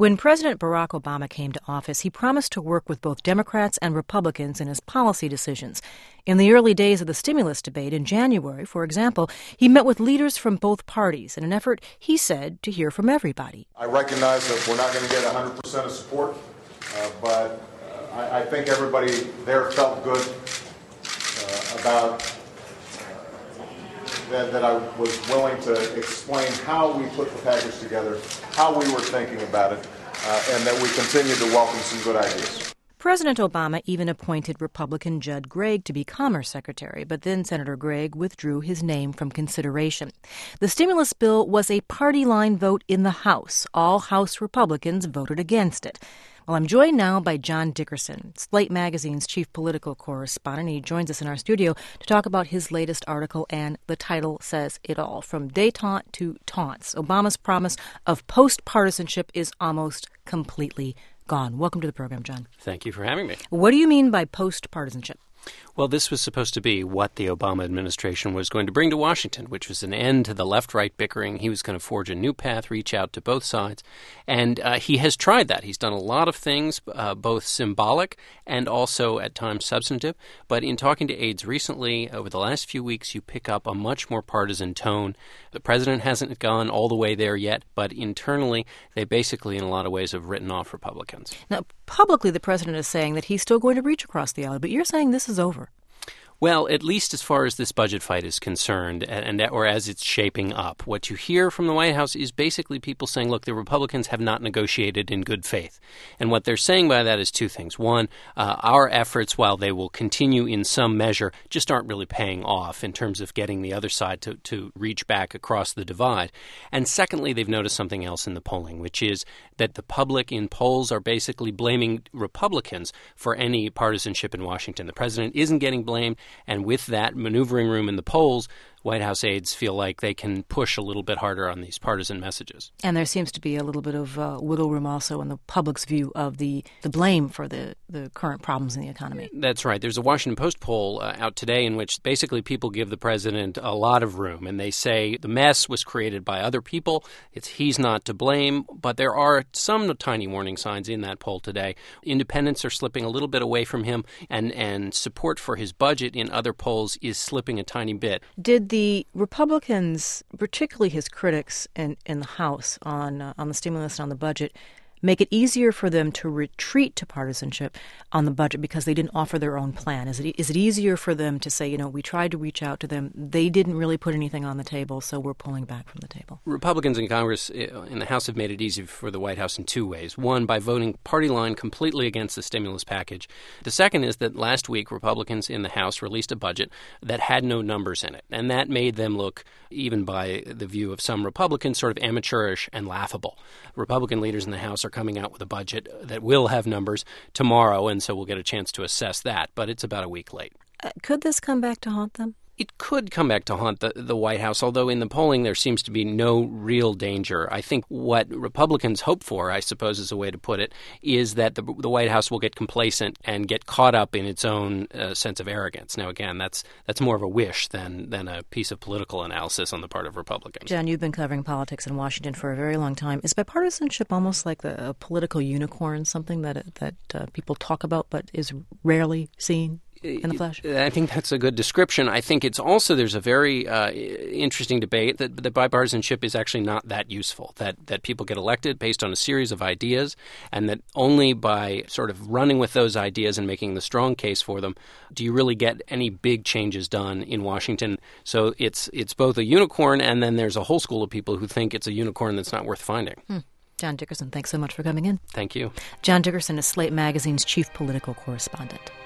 When President Barack Obama came to office, he promised to work with both Democrats and Republicans in his policy decisions. In the early days of the stimulus debate in January, for example, he met with leaders from both parties in an effort, he said, to hear from everybody. I recognize that we're not going to get 100% of support, but I think everybody there felt good about that I was willing to explain how we put the package together, how we were thinking about it, and that we continue to welcome some good ideas. President Obama even appointed Republican Judd Gregg to be Commerce Secretary, but then Senator Gregg withdrew his name from consideration. The stimulus bill was a party line vote in the House. All House Republicans voted against it. Well, I'm joined now by John Dickerson, Slate Magazine's chief political correspondent. He joins us in our studio to talk about his latest article, and the title says it all. From détente to taunts, Obama's promise of post-partisanship is almost completely gone. Welcome to the program, John. Thank you for having me. What do you mean by post-partisanship? Well, this was supposed to be what the Obama administration was going to bring to Washington, which was an end to the left-right bickering. He was going to forge a new path, reach out to both sides. And he has tried that. He's done a lot of things, both symbolic and also at times substantive. But in talking to aides recently, over the last few weeks, you pick up a much more partisan tone. The president hasn't gone all the way there yet, but internally, they basically, in a lot of ways, have written off Republicans. Now, publicly, the president is saying that he's still going to reach across the aisle, but you're saying this is over. Well, at least as far as this budget fight is concerned, or as it's shaping up, what you hear from the White House is basically people saying, look, the Republicans have not negotiated in good faith. And what they're saying by that is two things. One, our efforts, while they will continue in some measure, just aren't really paying off in terms of getting the other side to reach back across the divide. And secondly, they've noticed something else in the polling, which is that the public in polls are basically blaming Republicans for any partisanship in Washington. The president isn't getting blamed. And with that maneuvering room in the polls, White House aides feel like they can push a little bit harder on these partisan messages. And there seems to be a little bit of wiggle room also in the public's view of the blame for the current problems in the economy. That's right. There's a Washington Post poll out today in which basically people give the president a lot of room. And they say the mess was created by other people. He's not to blame. But there are some tiny warning signs in that poll today. Independents are slipping a little bit away from him. And support for his budget in other polls is slipping a tiny bit. Did the Republicans, particularly his critics in the House on the stimulus and on the budget, make it easier for them to retreat to partisanship on the budget because they didn't offer their own plan? Is it easier for them to say, we tried to reach out to them, they didn't really put anything on the table, so we're pulling back from the table? Republicans in Congress, in the House, have made it easy for the White House in two ways. One, by voting party line completely against the stimulus package. The second is that last week, Republicans in the House released a budget that had no numbers in it, and that made them look, even by the view of some Republicans, sort of amateurish and laughable. Republican leaders in the House are coming out with a budget that will have numbers tomorrow, and so we'll get a chance to assess that, but it's about a week late. Could this come back to haunt them? It could come back to haunt the White House, although in the polling there seems to be no real danger. I think what Republicans hope for, I suppose is a way to put it, is that the White House will get complacent and get caught up in its own sense of arrogance. Now, again, that's more of a wish than a piece of political analysis on the part of Republicans. John, you've been covering politics in Washington for a very long time. Is bipartisanship almost like a political unicorn, something that people talk about but is rarely seen in the flesh? I think that's a good description. I think it's also, there's a very interesting debate that bipartisanship is actually not that useful, that people get elected based on a series of ideas, and that only by sort of running with those ideas and making the strong case for them do you really get any big changes done in Washington. So it's both a unicorn, and then there's a whole school of people who think it's a unicorn that's not worth finding. John Dickerson, thanks so much for coming in. Thank you. John Dickerson is Slate Magazine's chief political correspondent.